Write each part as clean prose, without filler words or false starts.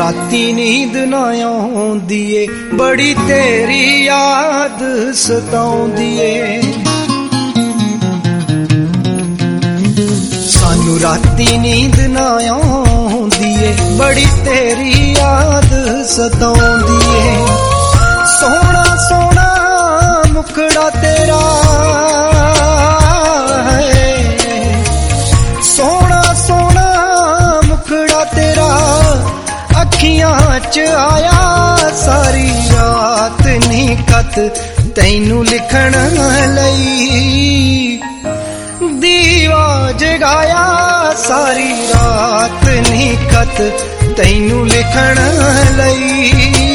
राती नींद ना आउंदी ए, बड़ी तेरी याद सताउंदी ए। सानू राती नींद ना आउंदी ए, बड़ी तेरी याद सताउंदी ए। सोहना सोहना मुखड़ा तेरा अखियां च आया सारी रात नी खत तैनू लिखण लई। दीवा जगाया सारी रात नी खत तैनू लिखण लई।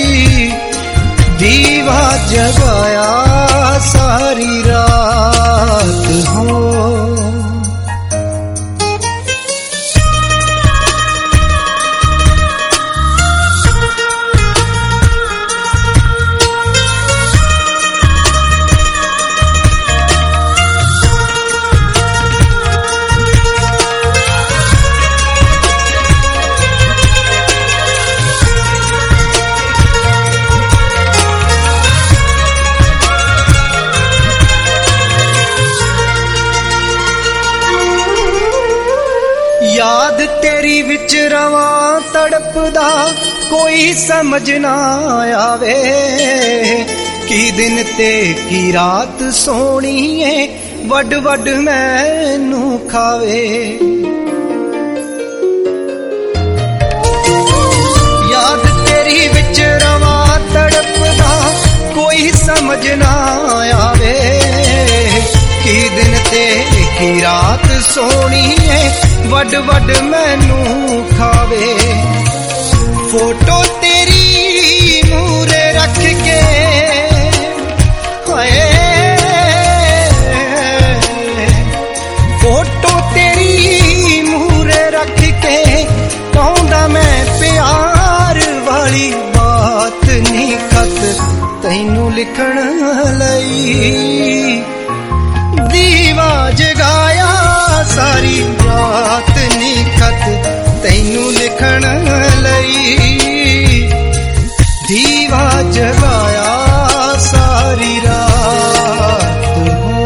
दीवा जगाया सारी रात हो। याद तेरी विच रवां तड़पदा कोई समझ ना आवे। की दिन ते की रात सोनी है वड वड मैनू खावे। याद तेरी विच रवां तड़पदा कोई समझ ना आवे। की दिन ते की रात सोनी है वड वड मैनू खावे। फोटो तेरी मूरे रख के हाय, फोटो तेरी मूरे रख के कहूंदा मैं प्यार वाली बात नी खत तैनू लिखण लई। दीवा जगाया सारी रात नी खत तैनू लिखण लई। दीवा जगाया सारी रात हो।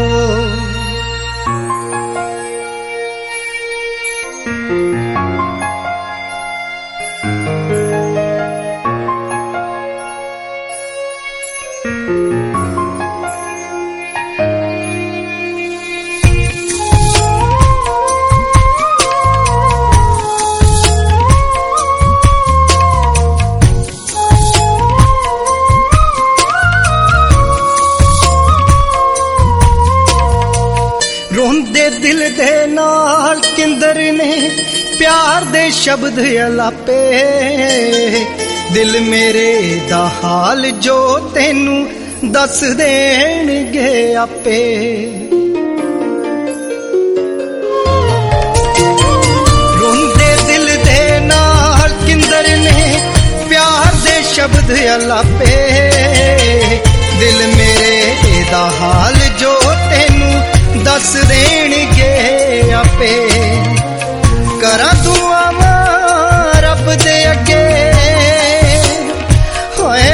रोंदे दिल दे नाल किंदर ने प्यार दे शब्द अलापे। दिल मेरे दा हाल जो तेनू दस देणगे आपे। रोंदे दिल दे नाल किंदर ने प्यार दे शब्द अलापे। दिल मेरे दा हाल जो तेनू दस देणगे आपे। करा दुआवां रब दे अगे होए।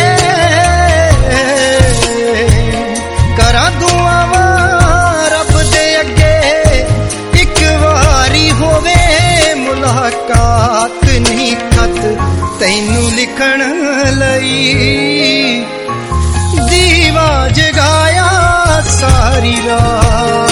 करा दुआवां रब दे अगे एक वारी होवे मुलाकात नी खत तैनू लिखण लई। दीवा जगाया सारी रात।